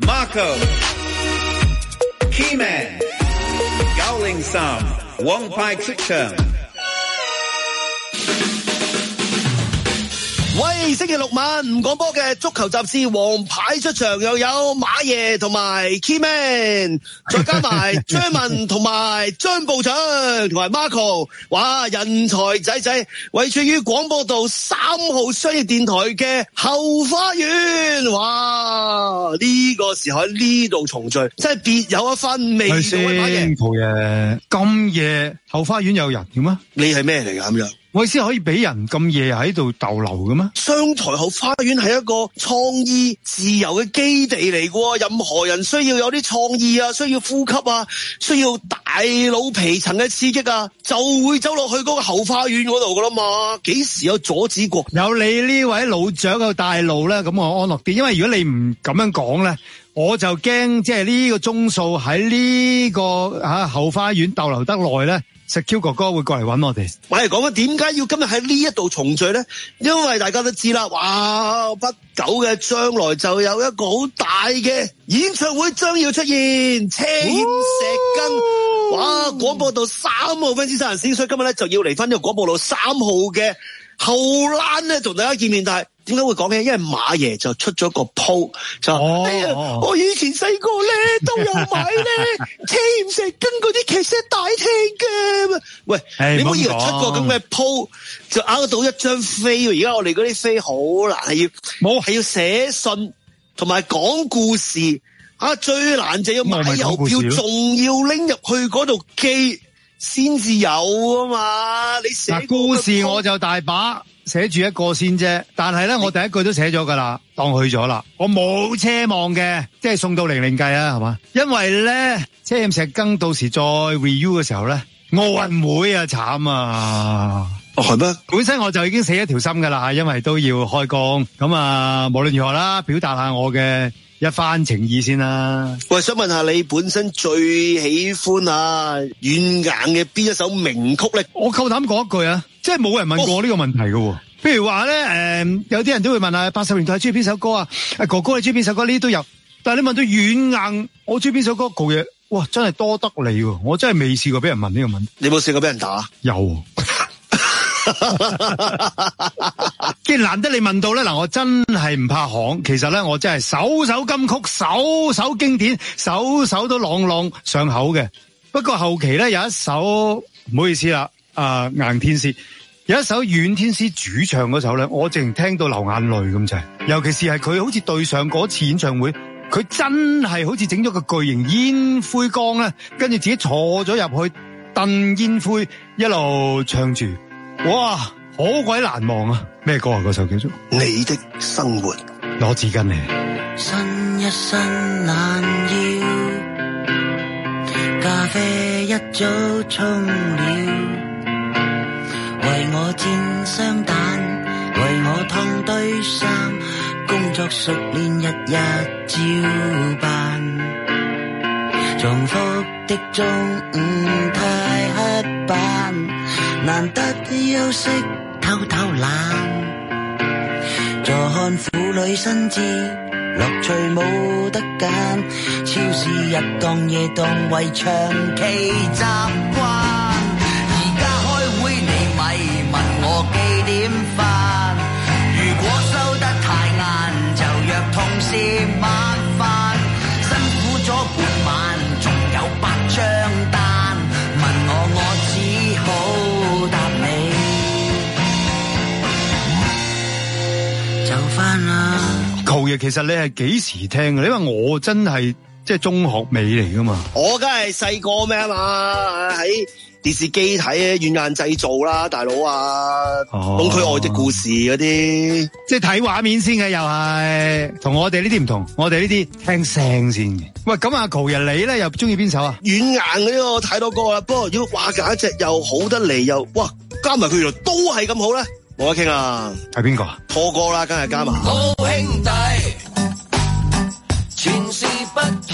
Marco Keyman 903王牌出場。 喂，星期六晚唔講波嘅足球雜誌王牌出場，又有馬爺同埋 Keyman， 再加埋張文同埋張部長同埋 Marco， 哇，人才仔仔，位處於廣播道3號商業電台嘅後花園，哇，呢個時候喺呢度重聚，真係別有一番味道。馬爺， 蒲爺咁夜後花園有人點啊？ 你係咩嚟㗎咁樣？ 我意思可以俾人咁夜喺度逗留嘅咩？ 商台後花園係一個創意自由嘅基地嚟嘅，任何人需要有啲創意啊，需要呼吸啊，需要大腦皮層嘅刺激啊，就會走落去嗰個後花園嗰度噶啦嘛。幾時有阻止過？ 有你呢位老長嘅帶路咧，咁我安樂啲。因為如果你唔咁樣講咧，我就驚即係呢個鐘數喺呢個後花園逗留得耐咧。石 Q 哥哥會過嚟揾我哋。 我係講緊點解要今日喺呢一度重聚咧？因為大家都知啦，哇！不久嘅將來就有一個好大嘅演唱會將要出現，車欠石根。哇！廣播道3號 fans 生日先，所以今日咧就要嚟翻呢個廣播道3號嘅後欄咧同大家見面。但係點解會講嘅？因為馬爺就出咗個 po 就我以前細個咧都有買咧車欠石根嗰啲劇 set 大聽嘅。喂，你唔好以為出個咁嘅 po 就拗到一張飛，而家我哋嗰啲飛好難，係要寫信同埋講故事啊，最難就要買郵票，仲要拎入去嗰度寄先至有啊嘛。你寫故事我就大把寫住一個先啫，但係咧我第一句都寫咗噶啦，當去咗啦，我冇奢望嘅，即係送到零零計啊，係嘛？因為咧車欠石更到時再 review 嘅時候咧，奧運會啊慘啊！ 哦係咩？ 本身我就已經死一條心噶啦，因為都要開工，咁啊無論如何啦，表達下我嘅一番情意先啦。 喂，想問下你本身最喜歡軟硬嘅邊一首名曲咧？ 我夠膽講一句啊，即係冇人問過我呢個問題嘅。譬如話咧，有啲人都會問啊，80年代中意邊首歌啊？哥哥你中意邊首歌？呢啲都有。但係你問到軟硬，我中意邊首歌？舊嘢，哇，真係多得你喎！我真係未試過俾人問呢個問題。 你有冇試過俾人打？ 有。既然難得你問到咧，嗱，我真係唔怕行。其實咧，我真係首首金曲，首首經典，首首都朗朗上口嘅。不過後期咧有一首唔好意思啦，硬天師有一首軟天師主唱嗰首咧，我淨聽到流眼淚咁滯。尤其是係佢好似對上嗰次演唱會，佢真係好似整咗個巨型煙灰缸咧，跟住自己坐咗入去燉煙灰，一路唱住。哇，好鬼難忘啊！咩歌啊？嗰首叫做《 你的生活》。 攞紙巾嚟。 伸一伸懶腰，咖啡一早沖了，為我煎雙蛋，為我燙堆衫，工作熟練日日照辦。重複的中午太刻板，難得休息偷偷懶，坐看婦女生姿，樂趣冇得揀，超市日檔夜檔為長期習慣。而家開會你咪問我幾點返，如果收得太晏就約同事晚飯，辛苦咗半晚仲有8張單，問我只好答你就返啦。 球爺，其實你係幾時聽嘅？因為我真係即係中學尾嚟噶嘛。 我梗係細個咩啊嘛，喺電視機睇軟硬製造啦，大佬啊，東區愛的故事嗰啲， 即係睇畫面先嘅，又係同我哋呢啲唔同，我哋呢啲聽聲先嘅。喂，咁阿球爺你咧又中意邊首啊？ 軟硬嗰啲我睇到歌啦，不過如果話揀一隻又好得嚟又哇，加埋佢原來都係咁好咧，冇得傾啊！ 係邊個啊？ 錯歌啦，梗係加埋。 好兄弟，前事不提，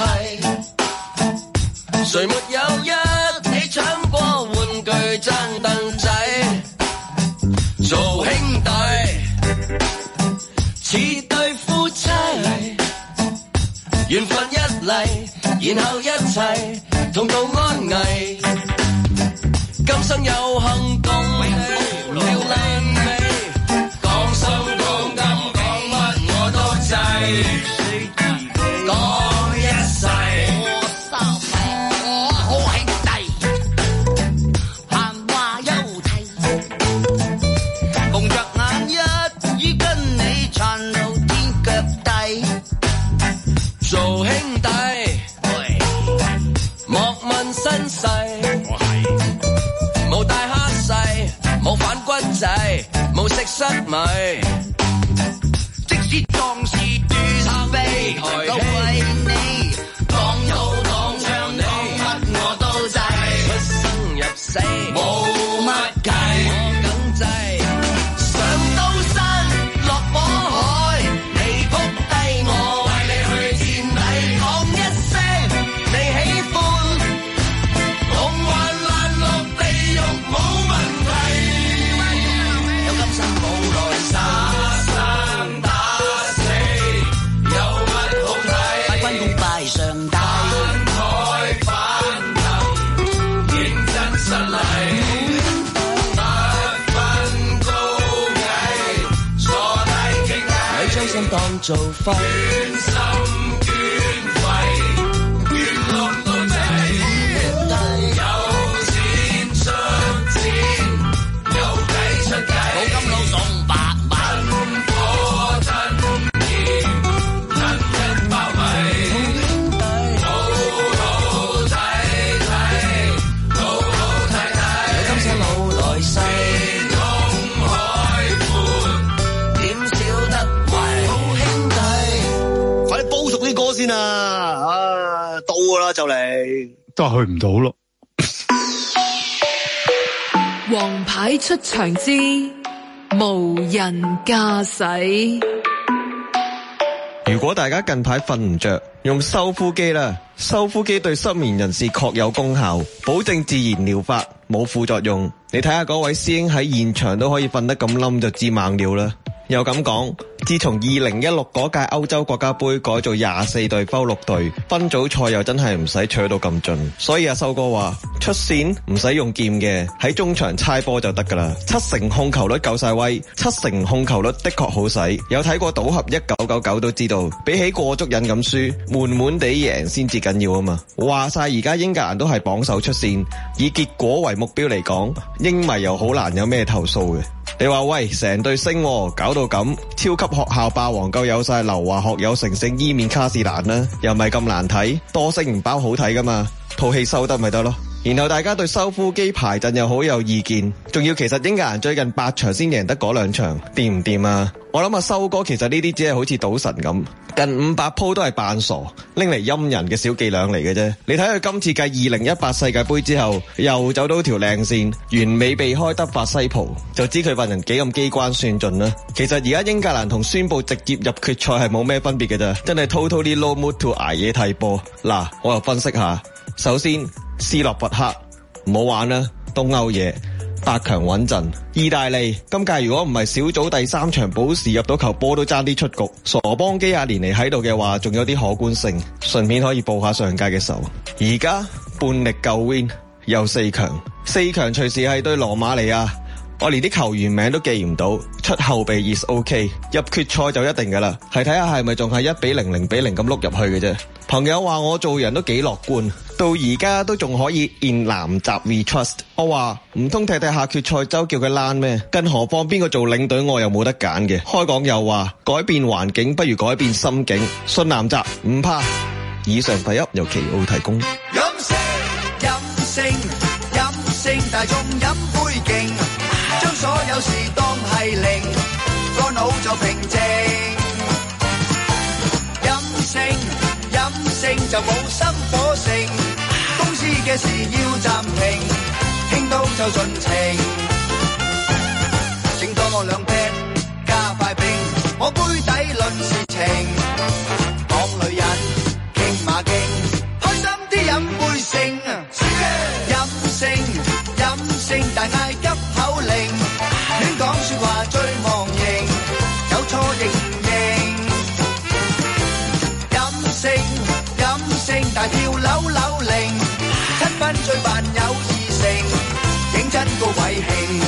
誰沒有一起搶過玩具爭凳仔，做兄弟似對夫妻， 緣分一嚟，然後一齊同度安危。今生有幸共你聊爛尾，講心講金講乜我都制，講一世。 我好兄弟，閒話休提，蒙着眼一於跟你撐到天腳底， 做兄弟莫問身世，冇大蝦細，冇反骨仔，冇食失米， 即使壯士斷臂，都為你講好講唱講乜我都制， 出生入死冇乜計， 我梗制。 上刀山落火海，你仆低我為你去墊底，講一聲你喜歡，紅環爛落地獄冇問題，有今生冇來世， 打生打死有乜好睇？ 拜關公拜上帝， 台反頭認真實禮，不分高矮，坐低傾偈， 你將心當做肺， 捐心捐肺，捐窿都制，有錢出錢，有計出計， 冇金佬送白米， 火真劍，真一包米，好好睇睇，好好睇睇， 有今生冇來世， 天空海闊， 點少得為好兄弟。 快啲煲熟啲歌先啊！到㗎啦就嚟。 都係去唔到咯。 王牌出場之無人駕駛。 如果大家近排瞓唔着，用修膚機啦。修膚機對失眠人士確有功效，保證自然療法，冇副作用。你睇下嗰位師兄喺現場都可以瞓得咁冧，就知猛料啦。又咁講，自從2016嗰屆歐洲國家杯改做24隊分6隊，分組賽又真係唔使取到咁盡。所以阿修哥話出線唔使用劍嘅，喺中場猜波就得噶啦。70%控球率夠晒威，70%控球率的確好使。有睇過賭俠1999都知道，比起過足癮咁輸，悶悶地贏先至緊要啊嘛。話晒而家英格蘭都係榜首出線，以結果為目標嚟講，英迷又好難有咩投訴嘅。你話喂，成隊升搞到咁，超級學校霸王夠有晒劉華學友成勝伊面卡士蘭啦，又唔係咁難睇，多星唔包好睇噶嘛，套戲收得咪得咯。然後大家對修膚機排陣又好有意見，仲要其實英格蘭最近8場先贏得嗰2場，掂唔掂啊？我諗阿修哥其實呢啲只係好似賭神咁，近500鋪都係扮傻，拎嚟陰人嘅小伎倆嚟嘅啫。你睇佢今次繼2018世界盃之後，又走到條靚線，完美避開德法西葡，就知佢份人幾咁機關算盡啦。其實而家英格蘭同宣佈直接入決賽係冇咩分別嘅咋，真係 totally low mood to 捱夜睇波。嗱，我又分析下，首先斯洛伐克唔好玩啦，東歐嘢8強穩陣。意大利今屆如果唔係小組第3場補時入到球波都爭啲出局，傻邦基亞連尼喺度嘅話仲有啲可觀性，順便可以報下上屆嘅仇。而家半力夠 win 又4強，4強隨時係對羅馬尼亞，我連啲球員名都記唔到，出後備 is OK， 入決賽就一定噶啦，係睇下係咪仲係1-0、0-0咁碌入去嘅啫。朋友話我做人都幾樂觀，到而家都仲可以 in 南集 we trust。我話唔通踢下決賽周叫佢躝咩？更何況邊個做領隊我又冇得揀嘅。開講又話改變環境不如改變心境，信南集唔怕。以上第一由奇奧提供。 飲勝，大眾飲杯勁，將所有事當係零，個腦就平靜。飲勝就冇心火盛，公司嘅事要暫停，傾到就盡情。請多我2杯，加快冰，我杯底論事情，講女人傾馬經，開心啲飲杯勝。飲勝大嗌急口令，亂講說話最忘形，有錯認唔認。飲勝性，感性大跳扭扭擰，7分醉扮有自成，認真個偉慶。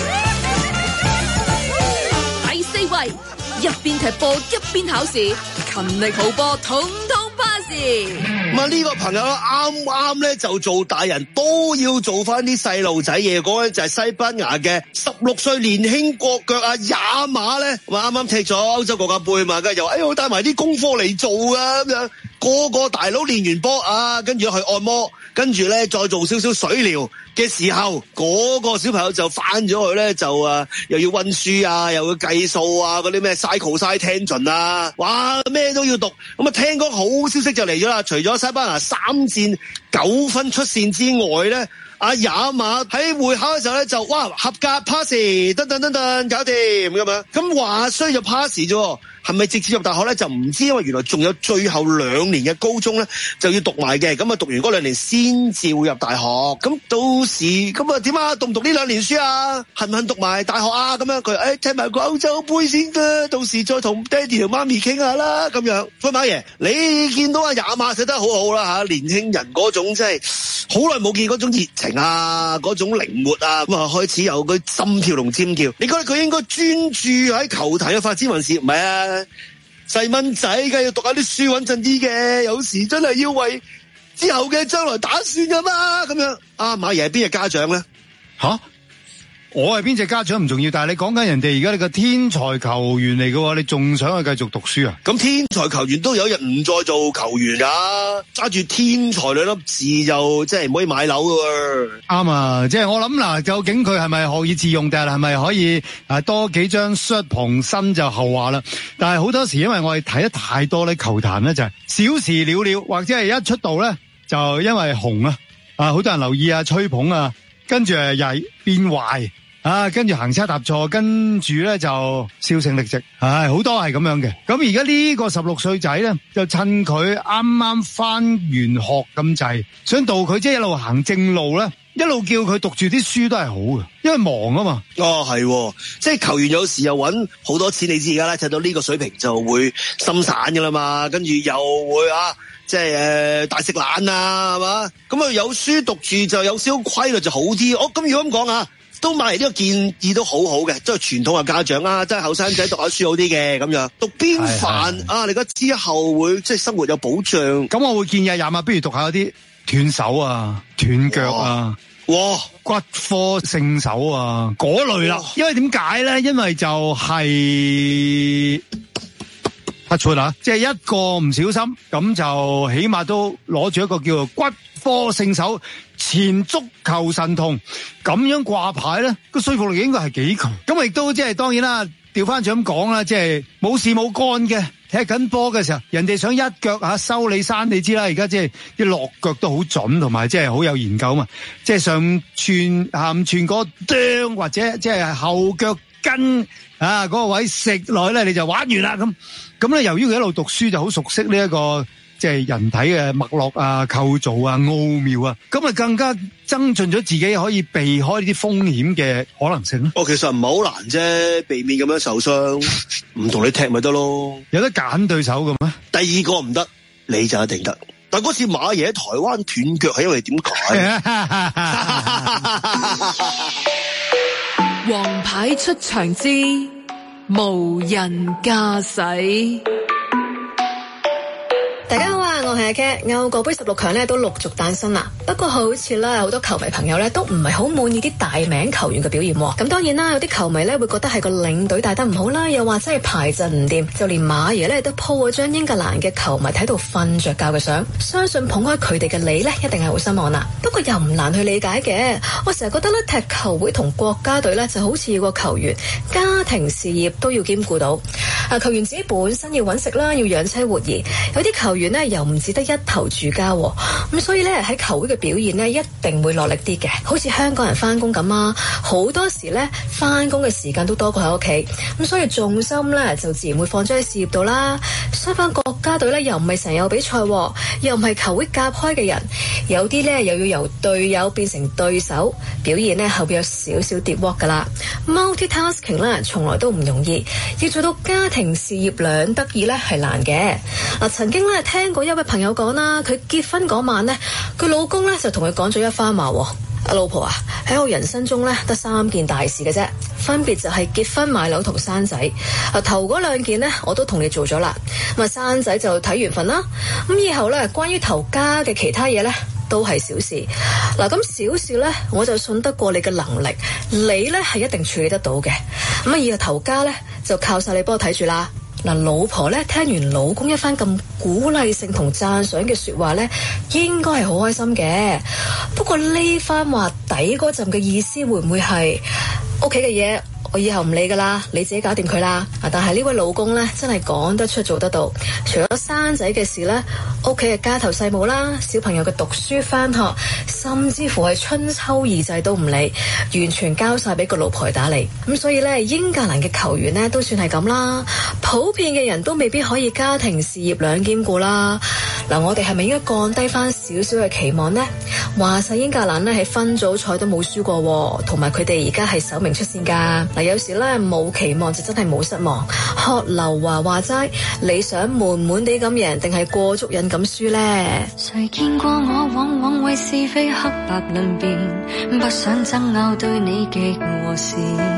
第4位，一邊踢波一邊考試，勤力好波，統統 pass。 咁啊呢個朋友啱啱咧就做大人都要做翻啲細路仔嘢，嗰個就係西班牙嘅16歲年輕國腳啊也馬咧，啱啱踢咗歐洲國家盃嘛，跟住又我帶埋啲功課嚟做啊咁樣，個大佬練完波啊，跟住去按摩，跟住咧再做少少水療嘅時候，嗰個小朋友就翻咗去咧，就又要溫書啊，又要計數啊，嗰啲咩 cycle side tangent 啊，哇咩都要讀。咁啊聽講好消息就嚟咗啦，除咗西班牙3戰9分出線之外咧，阿也馬喺會考嘅時候咧就哇合格 pass， 等等搞掂咁樣。咁話雖就 pass 啫，係咪直接入大學咧就唔知，因為原來仲有最後2年嘅高中咧就要讀埋嘅，咁啊讀完嗰2年先至會入大學。咁到時咁啊點啊，讀唔讀呢2年書啊？肯唔肯讀埋大學啊？咁樣佢踢埋個歐洲杯先㗎，到時再同爹哋同媽咪傾下啦咁樣。喂馬爺，你見到阿也馬寫得好好啦吓，年輕人嗰種真係好耐冇見嗰種熱情啊，嗰種靈活啊，咁啊開始有佢心跳同尖叫。你覺得佢應該專注喺球壇嘅發展還是唔係啊？細蚊仔梗係要讀下啲書穩陣啲嘅，有時真係要為之後嘅將來打算噶嘛，咁樣。馬爺係邊隻家長咧？ 吓？我係邊隻家長唔重要，但係你講緊人哋而家你個天才球員嚟嘅喎，你仲想去繼續讀書啊？ 咁天才球員都有一日唔再做球員噶，揸住天才2粒字就即係唔可以買樓噶喎。 啱啊，即係我諗嗱，究竟佢係咪學以致用，定係咪可以多幾張 shirt 傍身就後話啦？但係好多時因為我哋睇得太多咧，球壇咧就係小事了了，或者係一出道咧就因為紅啊，好多人留意啊，吹捧啊，跟住曳變壞。跟住行差踏錯，跟住咧就銷聲匿跡，好多係咁樣嘅。咁而家呢個16歲仔咧，就趁佢啱啱翻完學咁滯，想導佢即係一路行正路咧，一路叫佢讀住啲書都係好嘅，因為忙啊嘛。 係，即係球員有時又搵好多錢，你知而家咧睇到呢個水平就會心散噶啦嘛，跟住又會即係大食懶啊，係嘛？咁啊有書讀住就有少少規律就好啲。咁如果咁講啊，都買嚟呢個建議都好好嘅，即係傳統嘅家長啊，即係後生仔讀下書好啲嘅咁樣。讀邊範你覺得之後會即係生活有保障？ 咁我會建議也馬不如讀下嗰啲斷手啊、斷腳啊、骨科聖手啊嗰類啦。因為點解咧？因為就係出啦，即係一個唔小心咁就起碼都攞住一個叫做骨科聖手前足球神童咁樣掛牌咧，個說服力應該係幾強。咁亦都即係當然啦，調翻轉咁講啦，即係冇事冇幹嘅踢緊波嘅時候，人哋想一腳收你山，你知啦。而家即係啲落腳都好準，同埋即係好有研究嘛。即係上串下五串嗰啄或者即係後腳跟嗰個位食落去咧，你就玩完啦咁咧。由於佢一路讀書就好熟悉呢一個即係人體嘅脈絡啊、構造啊、奧妙啊，咁啊更加增進咗自己可以避開呢啲風險嘅可能性。 其實唔係好難啫，避免咁樣受傷，唔同你踢咪得咯。 有得揀對手嘅咩？ 第2個唔得，你就一定得。但嗰次馬爺喺台灣斷腳係因為點解？ 王牌出場之無人駕駛。 大家好啊，我係阿 Cat。歐國杯16強咧都陸續誕生啦，不過好似咧好多球迷朋友咧都唔係好滿意啲大名球員嘅表現。咁當然啦，有啲球迷咧會覺得係個領隊帶得唔好啦，又或者係排陣唔掂，就連馬爺咧都 po 咗張英格蘭嘅球迷喺度瞓着覺嘅相。相信捧開佢哋嘅你咧，一定係好失望啦。不過又唔難去理解嘅。我成日覺得咧，踢球會同國家隊咧就好似個球員家庭事業都要兼顧到。球員自己本身要搵食啦，要養妻活兒，有啲球員呢又唔只得一頭住家，咁所以咧喺球會嘅表現呢一定會落力啲嘅。好似香港人翻工咁啊，好多時咧翻工嘅時間都多過喺屋企，咁所以重心咧就自然會放咗喺事業度啦。相反國家隊咧又唔係成日有比賽，又唔係球會夾開嘅人， 有啲咧又要由隊友變成對手，表現咧後邊有少少跌鑊噶啦。Multitasking 咧從來都唔容易，要做到家庭事業兩得意咧係難嘅。曾經咧聽過一位朋友講啦，佢結婚嗰晚咧，佢老公咧就同佢講咗一番話。阿老婆啊，喺我人生中咧得3件大事嘅啫，分別就係結婚、買樓同生仔。頭嗰2件咧我都同你做咗啦，生仔就睇緣分啦。咁以後咧關於頭家嘅其他嘢咧都係小事。咁小事咧我就信得過你嘅能力，你咧係一定處理得到嘅。以後頭家咧就靠晒你幫我睇住啦。老婆咧聽完老公一番咁鼓勵性同讚賞嘅說話咧，應該係好開心嘅。不過呢番話底嗰陣嘅意思會唔會係屋企嘅嘢我以後唔理噶啦，你自己搞掂佢啦。但係呢位老公咧真係講得出做得到，除咗生仔嘅事咧，屋企嘅家頭細務啦，小朋友嘅讀書返學，甚至乎係春秋二祭都唔理，完全交晒俾個老婆打理。咁所以咧，英格蘭嘅球員咧都算係咁啦。普遍嘅人都未必可以家庭事業兩兼顧啦。我哋係咪應該降低翻少少嘅期望呢？話晒英格蘭咧喺分組賽都冇輸過，同埋佢哋而家係首名出線噶。有時咧冇期望就真係冇失望。學劉華話齋，你想滿滿地咁贏，定係過足癮咁輸呢？ 誰見過我往往為是非黑白論辯，不想爭拗對你極和善。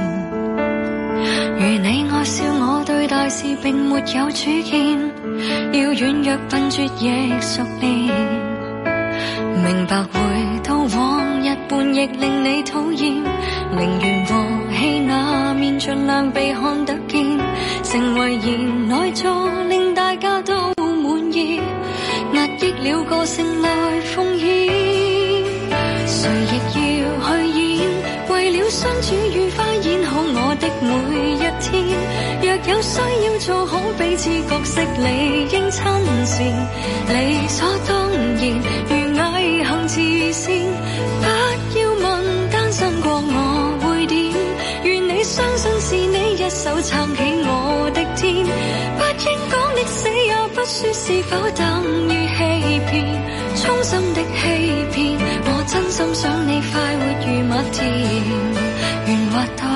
如你愛笑我對大事並沒有主見，要軟弱笨拙亦熟練，明白回到往日叛逆令你討厭，寧願和氣那面盡量被看得見，成為賢內助令大家都滿意，壓抑了個性來奉獻，誰亦要去演，為了相處愉快演好我的每一天，若有需要做好彼此角色理應親善，理所當然如毅行慈善，不要問單身過我會點，願你相信是你一手撐起我的天，不應講的死也不說是否等於欺騙，衷心的欺騙，我真心想你快活如麥田，圓滑到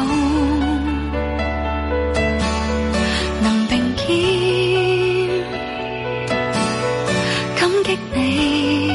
能並肩，感激你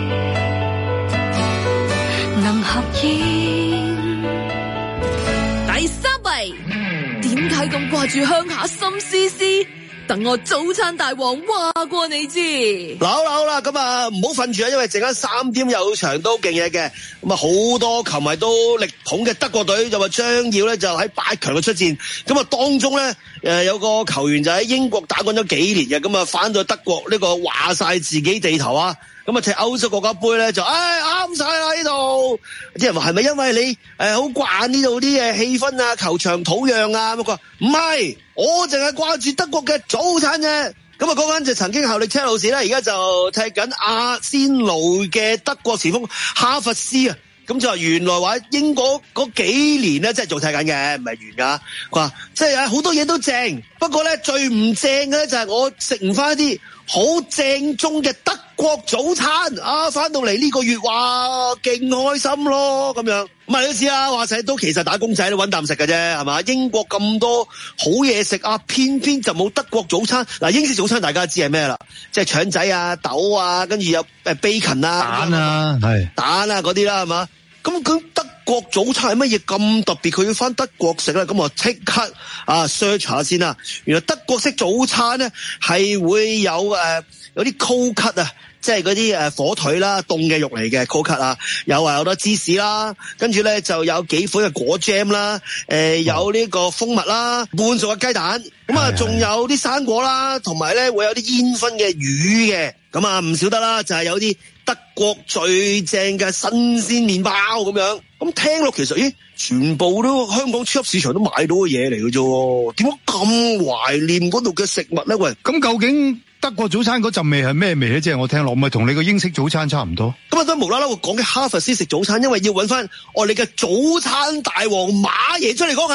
能合演。 第3位，點解咁掛住鄉下心思思？等我早餐大王話過你知。 好啦，咁唔好瞓住啊，因為陣間3點有場都勁嘢嘅。咁好多球迷都力捧嘅德國隊就話將要咧就喺8強嘅出戰。咁當中咧有個球員就喺英國打滾咗幾年嘅，咁翻到德國呢個話晒自己地頭啊。咁踢歐洲國家杯咧就啱晒啦呢度。啲人話係咪因為你好慣呢度啲氣氛啊、球場土壤啊？咁佢話唔係，我淨係掛住德國嘅早餐啫。咁嗰間就曾經效力車路士咧，而家就踢緊阿仙奴嘅德國前鋒哈弗斯啊。咁就話原來話英國嗰幾年咧，即係仲踢緊嘅，唔係完噶。佢話即係好多嘢都正，不過咧最唔正嘅咧就係我食唔翻一啲好正宗嘅德國早餐啊！翻到嚟呢個月哇，勁開心咯咁樣。咁你都知啦，話晒都其實打工仔都搵啖食嘅啫，係嘛？英國咁多好嘢食啊，偏偏就冇德國早餐。嗱，英式早餐大家知係咩啦？即係腸仔啊、豆啊，跟住有bacon 啊、 蛋啊，係蛋啊嗰啲啦，係嘛？咁德國早餐係乜嘢咁特別？佢要翻德國食咧，咁我即刻search 下先啦。原來德國式早餐咧係會有啲 cold cut 啊，即係嗰啲火腿啦，凍嘅肉嚟嘅 cold cut 啊，有好多芝士啦，跟住咧就有幾款嘅果 jam 啦，有呢個蜂蜜啦，半熟嘅雞蛋，咁啊仲有啲生果啦，同埋咧會有啲煙燻嘅魚嘅，咁啊唔少得啦，就係有啲德國最正嘅新鮮麵包咁樣。咁聽落其實全部都香港超級市場都買到嘅嘢嚟嘅啫，點解咁懷念嗰度嘅食物咧？喂， 咁究竟德國早餐嗰陣味係咩味咧？即係我聽落，咪同你個英式早餐差唔多。 咁都無啦啦會講嘅哈弗斯食早餐，因為要揾翻我哋嘅早餐大王馬爺出嚟講下。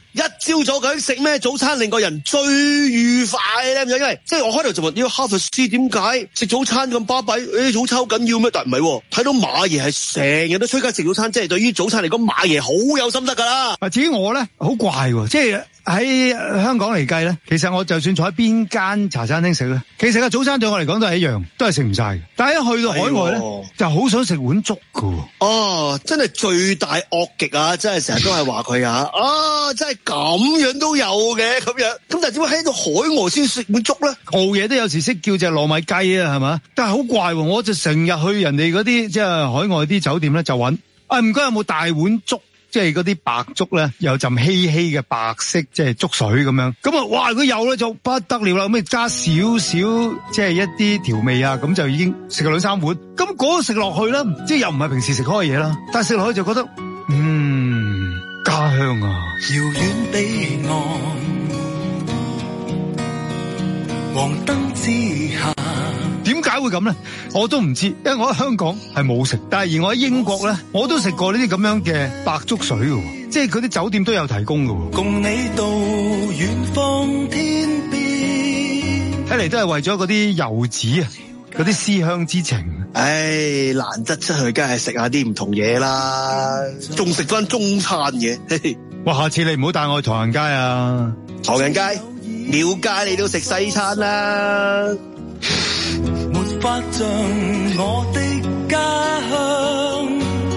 一朝早究竟食咩早餐令個人最愉快咧？因為即係我開頭就問呢個哈佛師點解食早餐咁巴閉？早餐好緊要咩？但唔係，睇到馬爺係成日都出街食早餐，即係對於早餐嚟講，馬爺好有心得噶啦。 至於我咧，好怪喎，即係喺香港嚟計咧，其實我就算坐喺邊間茶餐廳食咧，其實個早餐對我嚟講都係一樣，都係食唔晒嘅。但係一去到海外咧，就好想食碗粥噶。 哦，真係罪大惡極啊！真係成日都係話佢啊，真係咁樣都有嘅咁樣。咁但係點解喺到海外先食碗粥咧？ 熬夜都有時識叫隻糯米雞啊，係嘛？但係好怪喎，我就成日去人哋嗰啲即係海外啲酒店咧，就揾唔該有冇大碗粥？即係嗰啲白粥咧，有陣稀稀嘅白色即係粥水咁樣。咁啊，哇！如果有咧就不得了啦，咁加少少即係一啲調味啊，咁就已經食咗2-3碗。咁嗰個食落去咧，即係又唔係平時食開嘅嘢啦，但係食落去就覺得家鄉啊！ 遙遠彼岸，黃燈之下。 點解會咁咧？我都唔知，因為我喺香港係冇食，但係而我喺英國咧，我都食過呢啲咁樣嘅白粥水嘅，即係嗰啲酒店都有提供嘅。 共你到遠方天邊， 睇嚟都係為咗嗰啲遊子啊，嗰啲思鄉之情。 難得出去，梗係食下啲唔同嘢啦，仲食翻中餐嘅。 哇！下次你唔好帶我去唐人街啊！ 唐人街、廟街你都食西餐啦。 沒法像我的家鄉，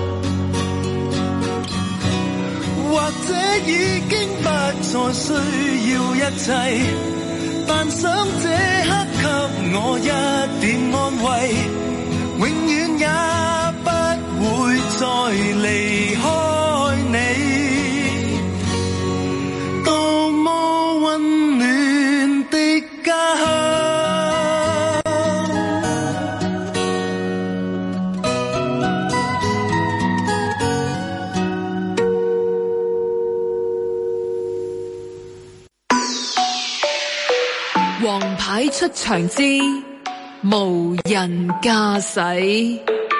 或者已經不再需要一切，但想這刻給我一點安慰，永遠也不會再離開你，多麼溫暖的家鄉。 王牌出場之無人駕駛。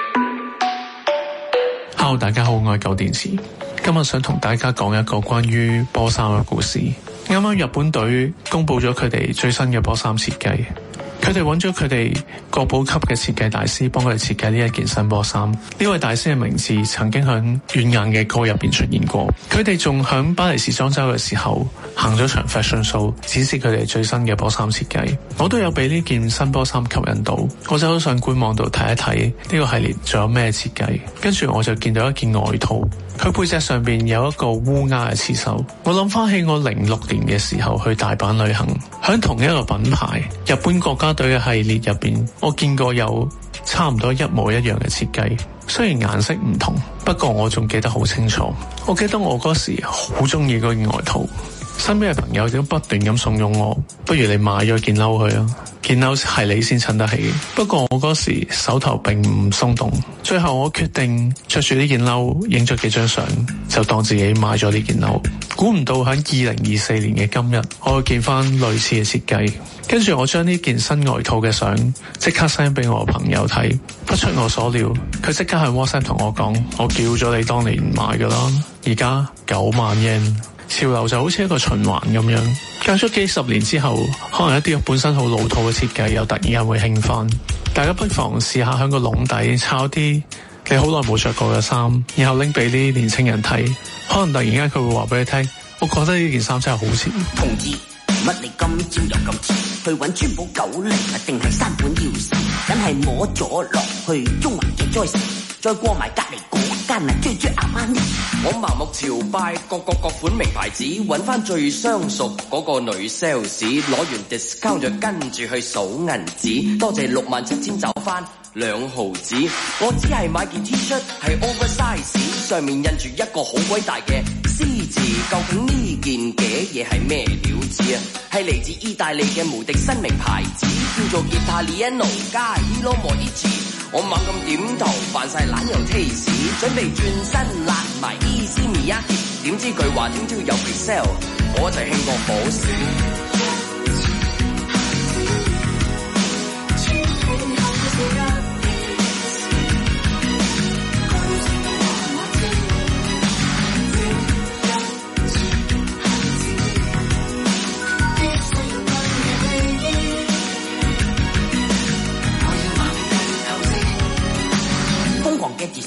Hello， 大家好，我係舊電視。今日想同大家講一個關於波衫嘅故事。啱啱日本隊公布咗佢哋最新嘅波衫設計，佢哋揾咗佢哋國寶級嘅設計大師幫佢哋設計呢一件新波衫。呢位大師嘅名字曾經響軟硬嘅歌入邊出現過。佢哋仲響巴黎時裝周嘅時候行咗場 fashion show， 展示佢哋最新嘅波衫設計。我都有俾呢件新波衫吸引到，我就好上官網度睇一睇呢個系列仲有咩設計。跟住我就見到一件外套，佢背脊上邊有一個烏鴉嘅刺繡。我諗翻起我06年嘅時候去大阪旅行，響同一個品牌日本國家隊嘅系列入邊，我見過有差唔多一模一樣嘅設計，雖然顏色唔同，不過我仲記得好清楚。我記得我嗰時好中意嗰件外套，身邊嘅朋友都不斷咁慫恿我，不如你買咗件褸去啊！件褸係你先襯得起。不過我嗰時手頭並唔鬆動，最後我決定着住呢件褸，影咗幾張相，就當自己買咗呢件褸。估唔到喺2024年嘅今日，我會見翻類似嘅設計。跟住我將呢件新外套嘅相即刻 send 俾我朋友睇，不出我所料，佢即刻喺 WhatsApp 同我講，我叫咗你當年買噶啦，而家9萬yen。潮流就好似一個循環咁樣，隔咗幾十年之後，可能一啲本身好老土嘅設計又突然間會興翻。大家不妨試下喺個籠底抄啲你好耐冇着過嘅衫，然後拎俾啲年青人睇，可能突然間佢會話俾你聽，我覺得呢件衫真係好似。 同志，乜你今朝又咁遲去揾珠寶90啊？定係山本耀司？梗係摸咗落去中環嘅 Joyce， 再過埋隔離嗰間啊，追阿媽呢。 我盲目朝拜各款名牌子，揾翻最相熟嗰個女 sales， 攞完 discount 就跟住去數銀紙，多謝67000找翻2毫子。我只係買件 T-shirt 係 oversize， 上面印住一個好鬼大嘅 C 字，究竟呢件嘅嘢係咩料子啊？係嚟自意大利嘅無敵新名牌子，叫做 Italiano 加 Ilo Moichi。我猛咁點頭，扮晒懶又 taste， 準備轉身辣埋 Easy Miyake， 點知佢話聽朝有 pre-sale， 我就興過火閃。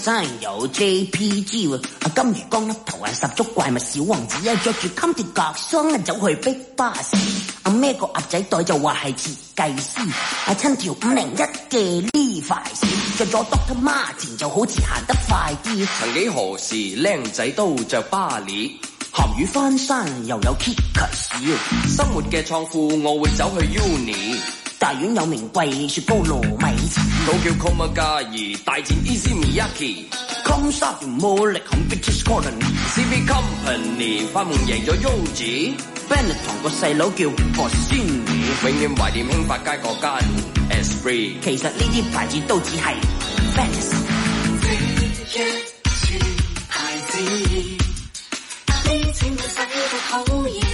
山有 JPG 喎，金魚缸粒頭啊，十足怪物小王子啊，着住襟條格霜啊，走去逼巴士。孭個鴨仔袋就話係設計師，親條501嘅 Levi's， 着咗 Dr. Martin 就好似行得快啲。 曾幾何時，靚仔都着巴黎。 鹹魚翻山又有 Kickers， 生活嘅創富我會走去 Uni。 大丸有名貴雪糕糯米糍， 都叫 Komagari 大戰 Easy Miyake。Come Shop 魔力冚 British Colony。CV Company 發夢贏咗 Yogi。Bennett 同個細佬叫 Bossini， 永遠懷念興發街嗰間 Esprit。 其實呢啲牌子都只係 fantasy。 這一串牌子，呢錢唔使得好易。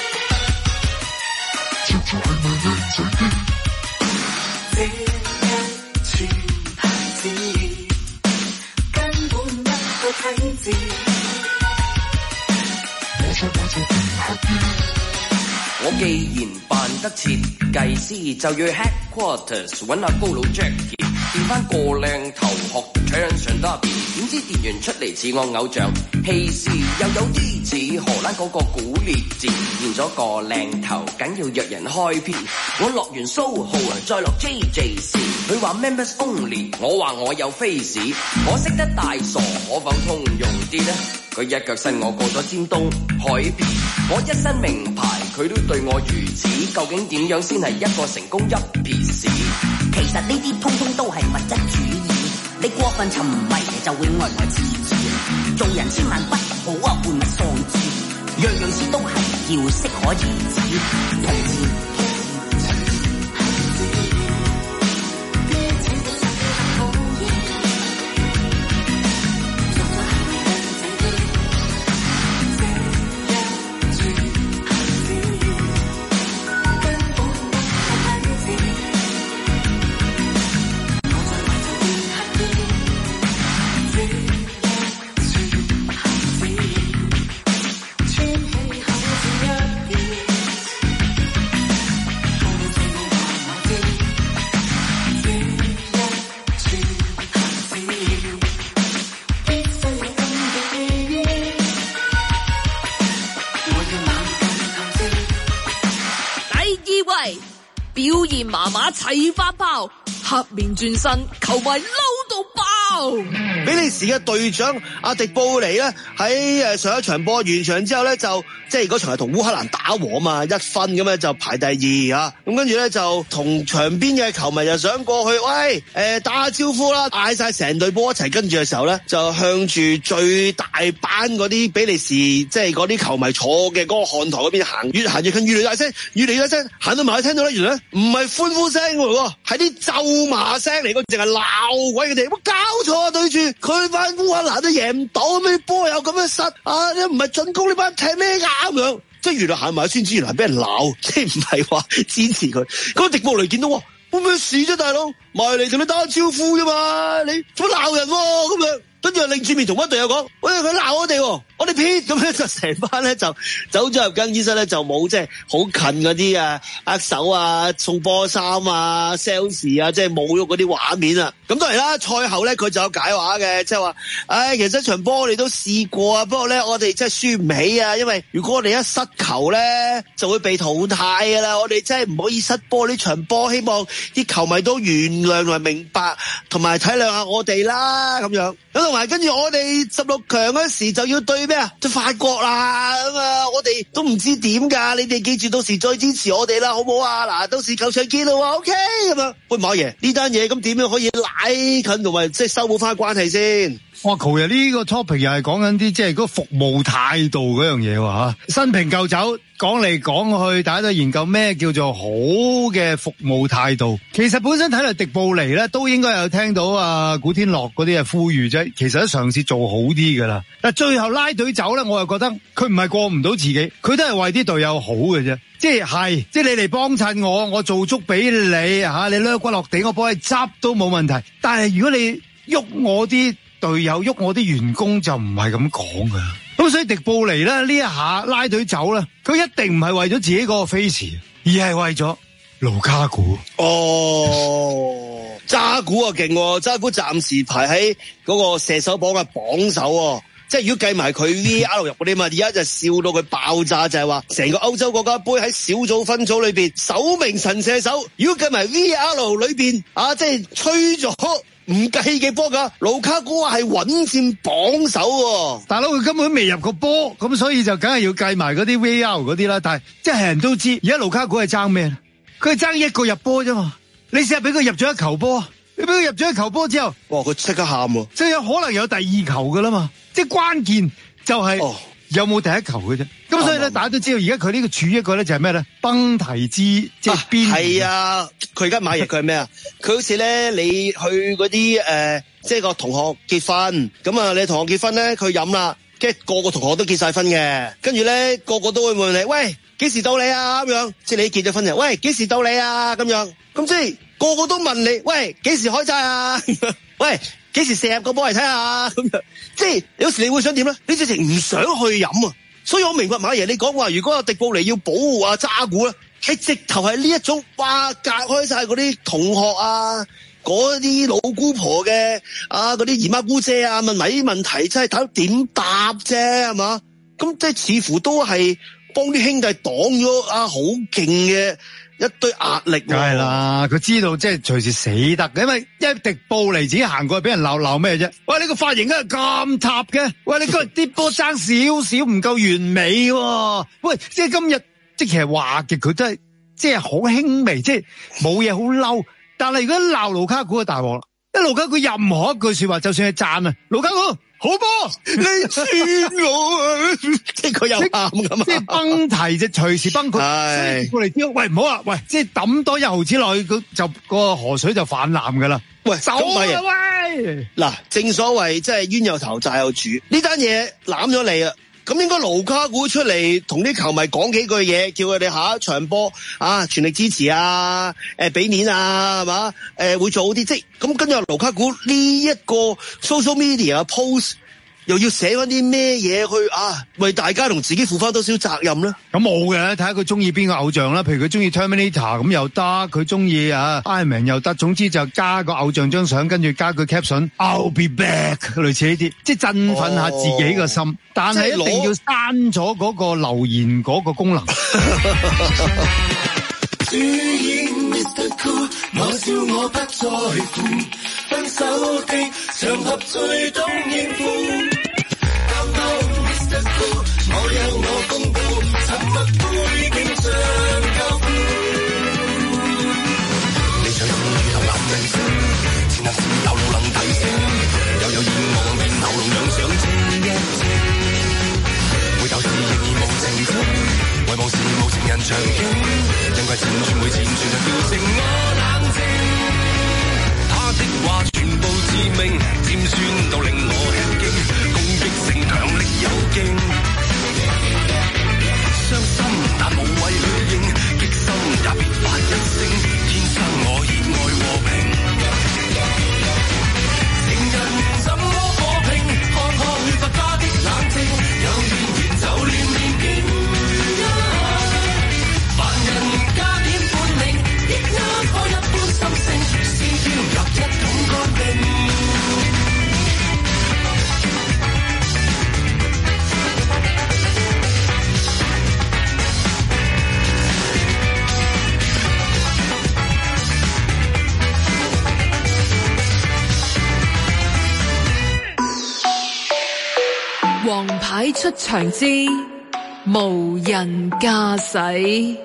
悄悄係咪靚仔啲？這一串牌子，根本一個睇字。 我既然扮得設計師，就要 headquarters 揾阿高佬 Jackie， 變翻個靚頭學 Transcend Derby， 點知電完出嚟似我偶像氣勢，又有啲似荷蘭嗰個古列治，變咗個靚頭，梗要約人開 P。我落完蘇豪啊，再落 JJC， 佢話 members only， 我話我有 face， 我識得大傻，可否通用啲呢？佢一腳伸我過咗尖東海邊，我一身名牌，佢都對我如此，究竟點樣先係一個成功一撇屎？ 其實呢啲通通都係物質主義，你過分沉迷就會呆呆自自，做人千萬不好啊，玩物喪志，樣樣事都係要適可而止。 麻麻齊發炮，黑面轉身，球迷嬲到爆。 比利時嘅隊長阿迪布尼咧喺上一場波完場之後咧，就即係嗰場係同烏克蘭打和啊嘛，1分咁樣就排第2啊。咁跟住咧就同場邊嘅球迷就想過去，喂打下招呼啦，嗌晒成隊波一齊跟住嘅時候咧，就向住最大班嗰啲比利時即係嗰啲球迷坐嘅嗰個看台嗰邊行，越行越近，越嚟大聲，越嚟大聲，行到埋去聽到咧，原來唔係歡呼聲喎，係啲咒罵聲嚟，淨係鬧鬼佢哋，冇搞錯啊！對住佢班烏克蘭都贏唔到，咩波有咁樣失啊！你唔係進攻，呢班踢咩㗎咁樣？即係原來行埋先知，原來俾人鬧，即係唔係話支持佢。咁迪布尼見到哇，冇咩事啫，大佬埋嚟同你打招呼啫嘛，你做乜鬧人咁樣？跟住擰住面同班隊友講，喂，佢鬧我哋，我哋撇咁咧，就成班咧就走咗入更衣室咧，就冇即係好近嗰啲握手啊、送波衫啊、sales 啊，即係侮辱嗰啲畫面啊。咁當然啦，賽後咧佢就有解話嘅，即係話，其實場波我哋都試過啊，不過咧我哋真係輸唔起啊，因為如果我哋一失球咧就會被淘汰噶啦，我哋真係唔可以失波呢場波，希望啲球迷都原諒同埋明白，同埋體諒下我哋啦咁樣。咁同埋跟住我哋16強嗰時就要對咩啊？對法國啦咁啊！我哋都唔知點噶，你哋記住到時再支持我哋啦，好唔好啊？嗱，到時球場見咯 ，OK 咁樣。喂，馬爺呢單嘢咁點樣可以拉近同埋即係修補翻關係先？ 哇，球爺呢個 topic 又係講緊啲即係嗰個服務態度嗰樣嘢喎嚇，新瓶舊酒講嚟講去，大家都研究咩叫做好嘅服務態度。其實本身睇嚟迪布尼咧都應該有聽到古天樂嗰啲呼籲啫，其實都嘗試做好啲噶啦。但最後拉隊走咧，我又覺得佢唔係過唔到自己，佢都係為啲隊友好嘅啫。即係你嚟幫襯我做足俾你嚇，你甩骨落地，我幫你執都冇問題。但係如果你喐我啲隊友喐我啲員工就唔係咁講噶，咁所以迪布尼咧呢一下拉隊走咧，佢一定唔係為咗自己嗰個 face， 而係為咗盧卡古。 渣古啊勁喎，渣古暫時排喺嗰個射手榜嘅榜首喎。即係如果計埋佢 VAR 入嗰啲嘛，而家就笑到佢爆炸，就係話成個歐洲國家杯喺小組分組裏邊首名神射手。如果計埋 VAR 裏邊即係吹咗唔計嘅波噶，盧卡古係穩佔榜首喎。 大佬佢根本未入過波，咁所以就梗係要計埋嗰啲 VAR 嗰啲啦。但係即係人都知，而家盧卡古係爭咩？佢係爭一個入波啫嘛。你試下俾佢入咗一球波，你俾佢入咗一球波之後， 哇！佢即刻喊喎， 即係有可能有第二球噶啦嘛。即係關鍵就係有冇第一球嘅啫。咁所以咧，大家都知道而家佢呢個處於一個咧就係咩咧？崩堤之即係邊？係啊，佢而家買嘢佢係咩啊？佢好似咧，你去嗰啲即係個同學結婚，咁啊，你同學結婚咧，佢飲啦，跟住個個同學都結晒婚嘅，跟住咧個個都會問你，喂，幾時到你啊？咁樣，即係你結咗婚就，喂，幾時到你啊？咁樣，咁即係個個都問你，喂，幾時開齋啊？喂，幾時射入個波嚟睇下？咁樣，即係有時你會想點咧？你直情唔想去飲啊！所以我明白馬爺你講話，如果阿迪布尼要保護渣古咧，係直頭係呢一種，哇，隔開晒嗰啲同學啊，嗰啲老姑婆嘅嗰啲姨媽姑姐啊，問埋啲問題，真係睇點答啫，係嘛？咁即係似乎都係幫啲兄弟擋咗好勁嘅一堆壓力。 梗係啦，佢知道即係隨時死得嘅，因為一迪布尼自己行過去俾人鬧咩啫？喂，你個髮型咁塌嘅，喂，你今日啲波爭少少唔夠完美喎，喂，即係今日即係其實話極佢都係即係好輕微，即係冇嘢好嬲。但係如果鬧盧卡古嘅大鑊啦，因為盧卡古任何一句說話，就算係讚啊，盧卡古好波，你串我啊！ 即係佢又喊咁啊！ 即係崩堤，即係隨時崩潰。係過嚟挑，喂唔好啊！喂，即係抌多1毫子落去，就個河水就泛濫噶啦。 喂， 走啊喂！ 嗱，正所謂即係冤有頭債有主，呢單嘢攬咗你啊！咁應該盧卡古出嚟同啲球迷講幾句嘢，叫佢哋下一場波全力支持啊，俾面啊，係嘛？會做好啲，即係咁跟住盧卡古呢一個 social media post 又要寫翻啲咩嘢去為大家同自己負翻多少責任咧？ 咁冇嘅，睇下佢中意邊個偶像啦。譬如佢中意 Terminator 咁又得，佢中意Iron Man 又得。總之就加個偶像張相，跟住加句 caption I'll be back， 類似呢啲，即係振奮下自己個心。但係一定要刪咗嗰個留言嗰個功能。 主演 Mr. Cool， 我笑我不在乎，分手的場合最懂應付。Mr. Cool， 我有我公布，沉默背景像教父。你像是魚頭男明星，前行時候路能提升，又有意望面喉嚨兩上清一清，會有事仍然無情情，為無事無情人長景，因為前傳會前傳就叫情我冷靜。他的話全部致命，尖酸到令我吃驚，攻擊性強力有勁，傷心但無謂去認，激心也別發一聲，天生我熱愛和平。情人怎麼和平？看看佛家的冷靜，有怨言就亂面經。凡人加點本領，抑壓過一般心性，是要入一桶乾冰。 王牌出場之無人駕駛。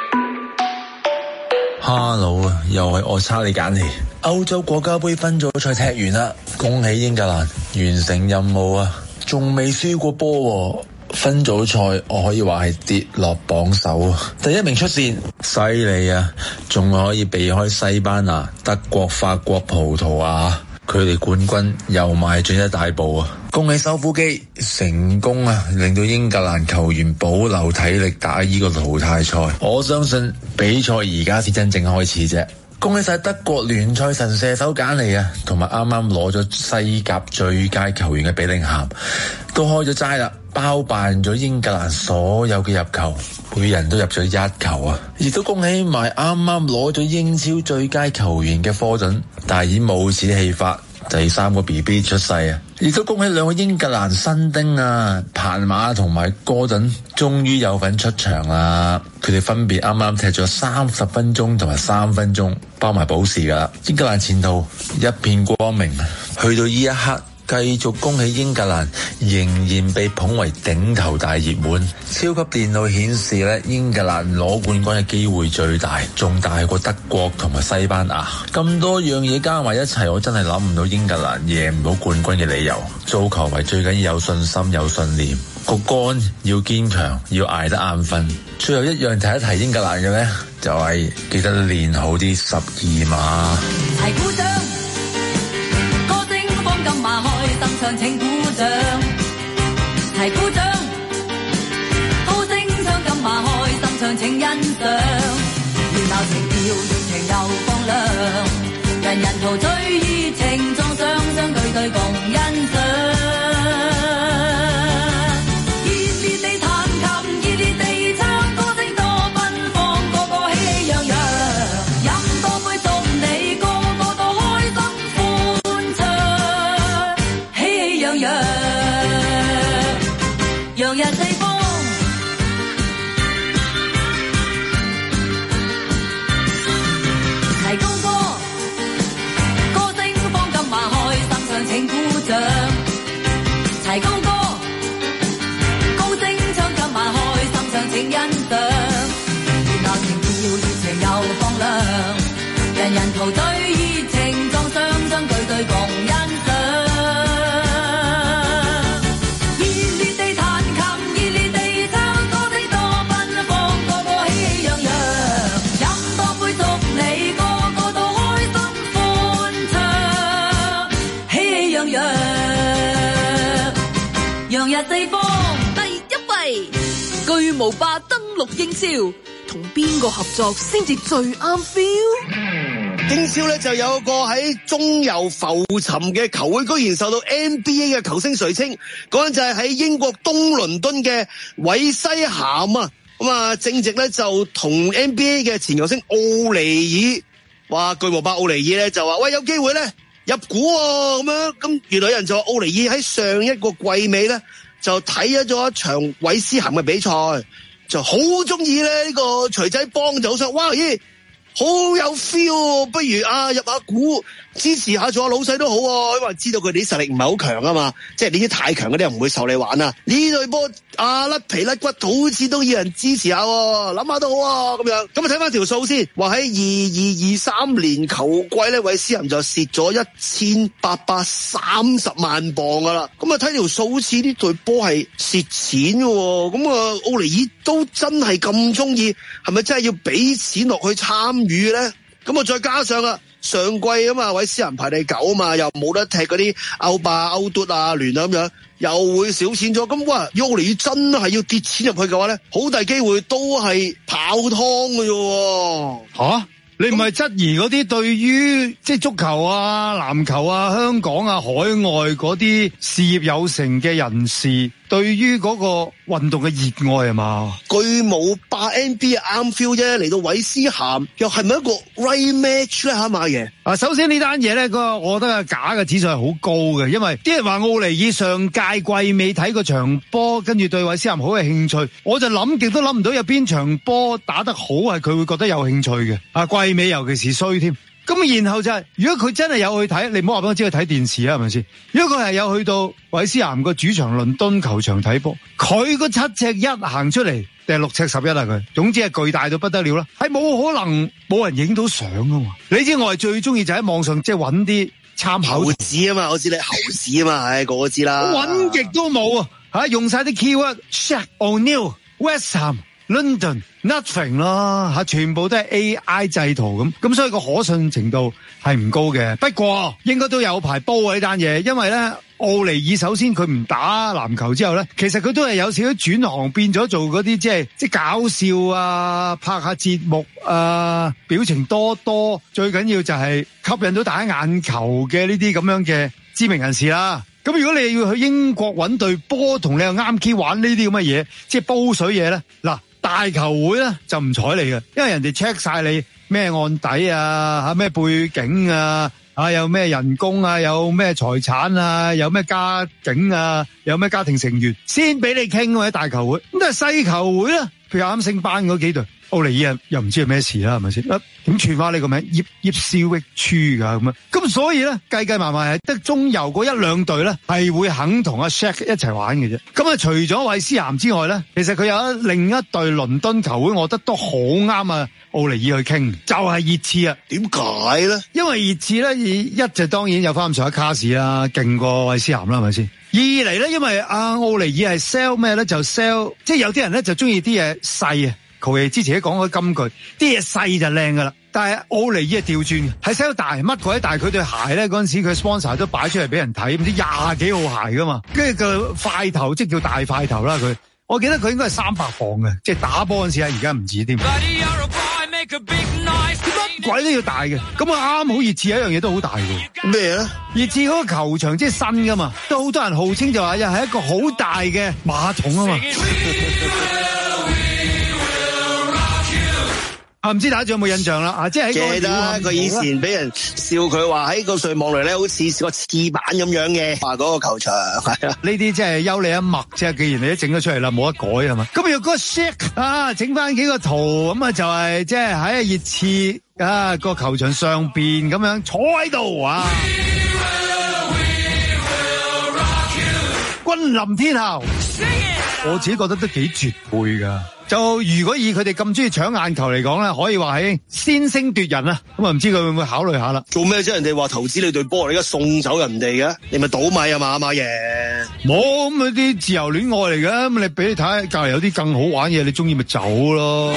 Hello 啊，又係我差你揀嚟。歐洲國家杯分組賽踢完啦，恭喜英格蘭完成任務啊！仲未輸過波，分組賽我可以話係跌落榜首啊！第一名出線，犀利啊！仲可以避開西班牙、德國、法國、葡萄牙，佢哋冠軍又邁進一大步啊！恭喜修夫基成功啊，令到英格蘭球員保留體力打呢個淘汰賽。我相信比賽而家先真正開始啫。恭喜晒德國聯賽神射手簡尼啊，同埋啱啱攞咗西甲最佳球員嘅比寧咸都開咗齋啦。 包辦咗英格蘭所有嘅入球，每人都入咗1球啊！亦都恭喜埋啱啱攞咗英超最佳球員嘅科頓，但係已冇此戲法，第3個 BB 出世啊！亦都恭喜2個英格蘭新丁啊，彭馬同埋哥頓終於有份出場啦！佢哋分別啱啱踢咗30分鐘同埋3分鐘，包埋補時噶啦。英格蘭前途一片光明，去到呢一刻，繼續恭喜英格蘭仍然被捧為頂頭大熱門。超級電腦顯示咧，英格蘭攞冠軍嘅機會最大，仲大過德國同埋西班牙。咁多樣嘢加埋一齊，我真係諗唔到英格蘭贏唔到冠軍嘅理由。做球迷最緊要有信心有信念，個肝要堅強，要捱得眼瞓。最後一樣提一提英格蘭嘅呢，就係記得練好啲12碼。 齊鼓掌，歌聲放金馬開心唱請鼓掌，齊鼓掌，高聲唱金馬開心唱請欣賞，熱鬧情調熱情又放亮，人人陶醉熱情撞上相對對共欣賞。齊高歌，高聲唱金馬開心唱請欣賞，熱鬧情調熱情又放亮，人人陶醉熱情撞上相對對共欣賞，熱烈地彈琴熱烈地唱，歌聲多奔放，個個喜氣洋洋，飲多杯祝你個個都開心歡暢，喜氣洋洋。洋溢四方。 第1位，巨無霸登陸英超，同邊個合作先至最啱 feel？ 英超咧就有個喺中游浮沉嘅球會，居然受到 NBA 嘅球星垂青，嗰陣就係喺英國東倫敦嘅韋西咸啊，咁啊正值咧就同 NBA 嘅前球星奧尼爾，哇巨無霸奧尼爾咧就話喂有機會咧入股咁樣，咁原來有人就話奧尼爾喺上一個季尾咧就睇咗一場韋斯咸嘅比賽，就好中意咧呢個錘仔幫就好想，哇咦好有 feel， 不如入下股支持下做下老細都好，因為知道佢哋啲實力唔係好強啊嘛，即係呢啲太強嗰啲人唔會受你玩啊。呢隊波甩皮甩骨好似都要人支持下，諗下都好啊咁樣。咁啊睇翻條數先，話喺22-23年球季咧，韋斯咸就蝕咗1830萬磅噶啦。咁啊睇條數好似呢隊波係蝕錢嘅，咁啊奧尼爾都真係咁中意，係咪真係要俾錢落去參與咧？咁啊再加上上季啊嘛，韋斯咸排第9啊嘛，又冇得踢嗰啲歐霸、歐督啊、聯啊咁樣，又會少錢咗。咁哇，奧尼爾真係要跌錢入去嘅話咧，好大機會都係泡湯嘅啫。 吓？你唔係質疑嗰啲對於即係足球啊、籃球啊、香港啊、海外嗰啲事業有成嘅人士對於嗰個運動嘅熱愛係嘛？ 巨無霸 NBA 啱 feel 啫，嚟到韋斯咸又係咪一個 right match 咧？馬爺首先呢單嘢咧，我覺得假嘅指數係好高嘅，因為啲人話奧尼爾上屆季尾睇過場波，跟住對韋斯咸好有興趣，我就諗極都諗唔到有邊場波打得好係佢會覺得有興趣嘅。季尾尤其是衰添。咁然後就係，如果佢真係有去睇，你唔好話俾我知佢睇電視啊，係咪先？如果佢係有去到韋斯咸個主場倫敦球場睇波，佢個7尺1行出嚟，定係6尺11啊？佢總之係巨大到不得了啦，係冇可能冇人影到相噶嘛。你知我係最中意就喺網上即係揾啲參考猴子啊嘛，我知你猴子啊嘛，唉個個知啦。 揾極都冇啊，用晒啲 keyword，Shaq O'Neal、West Ham、London。Nothing 啦，全部都係 AI 製圖咁所以個可信程度係唔高嘅。不過應該都有排煲啊呢單嘢，因為咧奧尼爾首先佢唔打籃球之後咧，其實佢都係有少少轉行變咗做嗰啲即係搞笑啊，拍下節目啊，表情多，最緊要就係吸引到大家眼球嘅呢啲咁樣嘅知名人士啦。 咁如果你要去英國揾隊波，同你又啱 key 玩呢啲咁嘅嘢，即係煲水嘢咧，嗱，大球會咧就唔睬你嘅，因為人哋 check 晒你咩案底啊，咩背景啊，有咩人工啊，有咩財產啊，有咩家境啊，有咩家庭成員，先俾你傾喎喺大球會。咁但係細球會咧，譬如啱升班嗰幾隊，奧尼爾又唔知係咩事啦，係咪先？點串翻你個名？葉少域處噶咁樣，咁所以咧計埋埋係得中游嗰一兩隊咧係會肯同阿 Shaq 一齊玩嘅啫。咁啊，除咗韋斯咸之外咧，其實佢有另一隊倫敦球會，我覺得都好啱啊奧尼爾去傾，就係熱刺啊。點解咧？因為熱刺咧一就當然有翻咁上下卡士啦，勁過韋斯咸啦，係咪先？二嚟咧，因為阿奧尼爾係 sell 咩咧，就 sell 即係有啲人咧就中意啲嘢細啊。球爺之前都講過金句，啲嘢細就靚噶啦，但係奧尼爾係調轉，係 sell 大乜鬼？但係佢對鞋咧嗰陣時佢 sponsor 都擺出嚟俾人睇，唔知20幾號鞋噶嘛，跟住個塊頭即叫大塊頭啦佢，我記得佢應該係300磅嘅，即係打波嗰陣時啊，而家唔止添。乜鬼都要大嘅，咁啊啱好熱刺有一樣嘢都好大嘅，咩咧？熱刺嗰個球場即係新噶嘛，都好多人號稱就話又係一個好大嘅馬桶啊嘛。唔知大家仲有冇印象啦？即係喺個記得佢以前俾人笑佢話喺個睡望嚟咧，好似個廁板咁樣嘅，話嗰個球場係啊。呢啲即係優你一默啫，既然你都整咗出嚟啦，冇得改係嘛。咁若果 Shaq 啊，整翻幾個圖咁啊，就係即係喺熱刺啊個球場上邊咁樣坐喺度啊，君臨天下。我自己覺得都幾絕配噶。就如果以佢哋咁中意搶眼球嚟講咧，可以話係先聲奪人啊！咁啊，唔知佢會唔會考慮下啦？做咩啫？人哋話投資你隊波，你而家送走人哋嘅，你咪倒米啊嘛，馬爺！冇咁嗰啲自由戀愛嚟嘅，咁你俾你睇下隔籬有啲更好玩嘢，你中意咪走咯。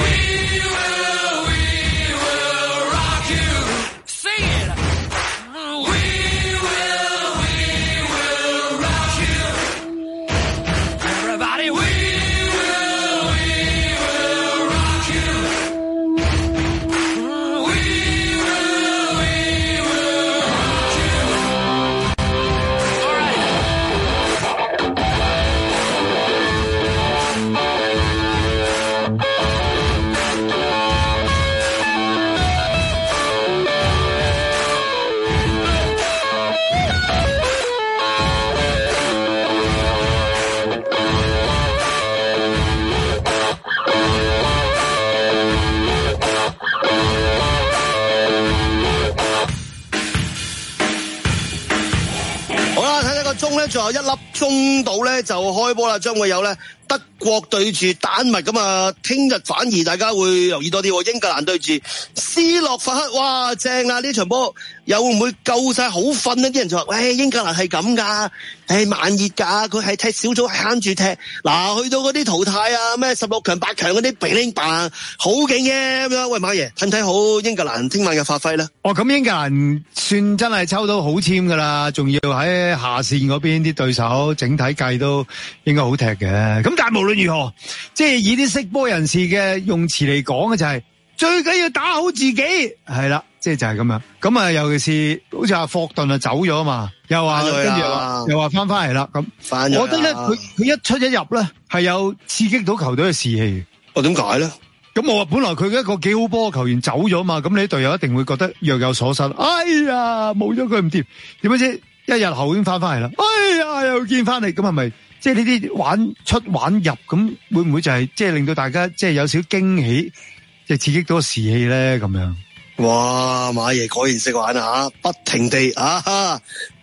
仲有1粒鐘到咧就開波啦，將會有咧德國對住丹麥咁啊！聽日反而大家會留意多啲，英格蘭對住斯洛伐克，哇正啊！呢場波又會唔會夠晒好瞓呢？啲人就話：喂，英格蘭係咁噶，慢熱噶，佢係踢小組係慳住踢。嗱，去到嗰啲淘汰啊，咩16強、8強嗰啲比拎棒，好勁嘅咁樣。喂，馬爺睇唔睇好英格蘭聽晚嘅發揮咧？哦，咁英格蘭算真係抽到好簽噶啦，仲要喺下線嗰邊啲對手整體計都應該好踢嘅。咁但係無論如何，即係以啲識波人士嘅用詞嚟講嘅就係最緊要打好自己，係啦，即係就係咁樣。咁啊，尤其是好似阿霍頓啊走咗嘛，又話跟住又話翻嚟啦。咁我覺得咧，佢一出一入咧係有刺激到球隊嘅士氣。哦，點解咧？咁我話本來佢一個幾好波球員走咗嘛，咁你啲隊友一定會覺得若有所失。哎呀，冇咗佢唔掂，點解啫？一日後已經翻嚟啦。哎呀，又見翻嚟，咁係咪？即係呢啲玩出玩入咁，會唔會就係即係令到大家即係有少少驚喜，即係刺激到個士氣咧咁樣？哇，馬爺果然識玩啊！不停地啊，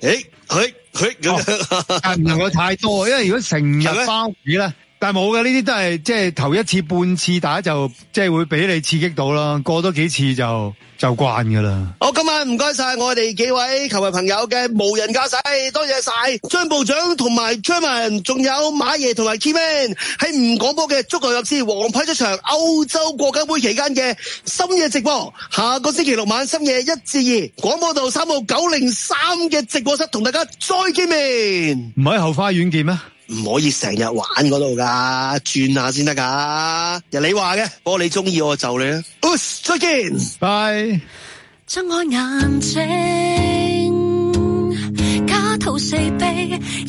但唔能夠太多，因為如果成日翻屋企咧，但係冇嘅呢啲都係即係頭一次半次，大家就即係會俾你刺激到啦，過多幾次就慣噶啦。好，今晚唔該晒我哋幾位球迷朋友嘅無人駕駛，多謝晒張部長同埋張文，仲有馬爺同埋 Keyman 喺唔廣播嘅足球入次黃牌出場歐洲國家杯期間嘅深夜直播，下個星期六晚深夜1至2廣播道3號903嘅直播室同大家再見面。唔喺後花園見咩？唔可以成日玩嗰度噶，轉下先得噶。人你話嘅，不過你中意我就你啦。再見，拜。睜開眼睛，家徒四壁。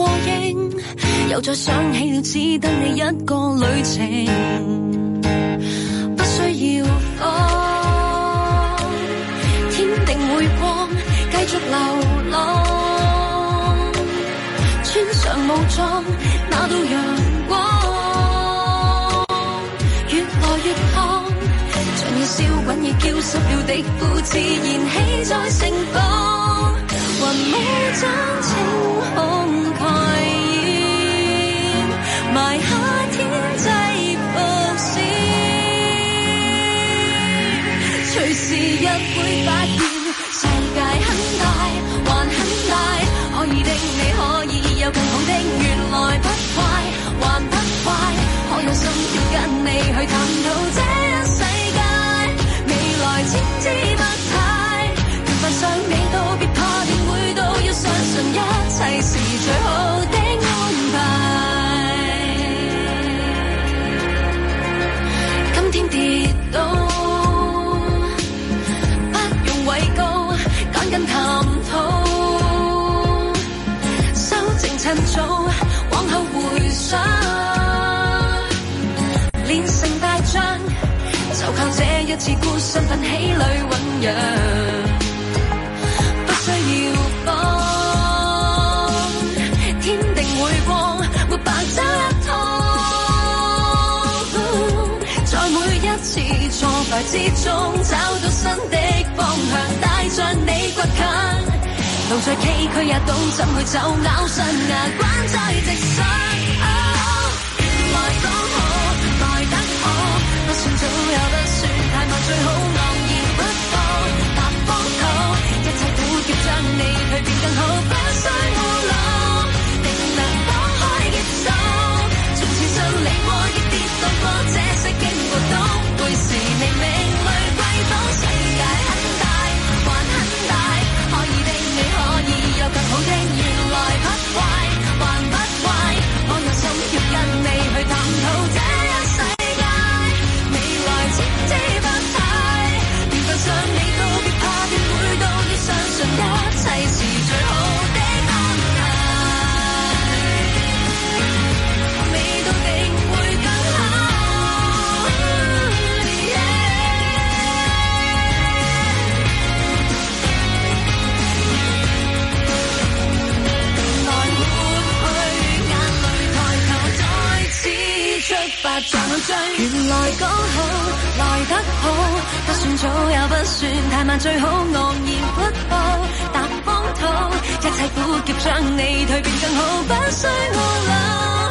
過影，又再想起了只得你一個旅程，不需要放，天定會光，繼續流浪，穿上武裝，拿到陽光，越來越燙，像要燒滾已焦濕了的褲自然起在盛放，雲霧將晴空蓋掩，埋下天際伏線，隨時日會發現世界很大還很大，可以的你可以有更好的，原來不壞還不壞，可有心跳跟你去探討這一世界，未來千姿百態，緣分尚未到別怕便會到，要相信一切是最好的安排。今天跌倒不用畏高，趕緊探討，修正趁早，往後回想練成大將，就靠這一次孤身奮起裏醞釀，不需要放，天定會光，沒白走一趟，在每一次挫敗之中找到新的方向，帶着你倔強，路再崎嶇也懂怎去走，咬上牙關再直上，原來剛好來得好，不算早也不算太慢，最好昂然不放，踏荒土，一切苦澀將你蛻變更好，不需懊惱，定能放開結手，從前順利過亦跌倒過，這些經過都會是你命裏瑰寶，世界很大還很大，可以的你可以有更好的，原來不壞還不壞，我有心要跟你去探討這一世界，未來千姿百態，緣分尚未到別怕便會到，要相信一切是最好的安排，未到定會更好，來抹去眼淚抬頭再次出發再去追，原來剛好來得好，不算早也不算太慢，最好昂然不步踏荒土，一切苦澀將你蛻變更好，不需懊惱。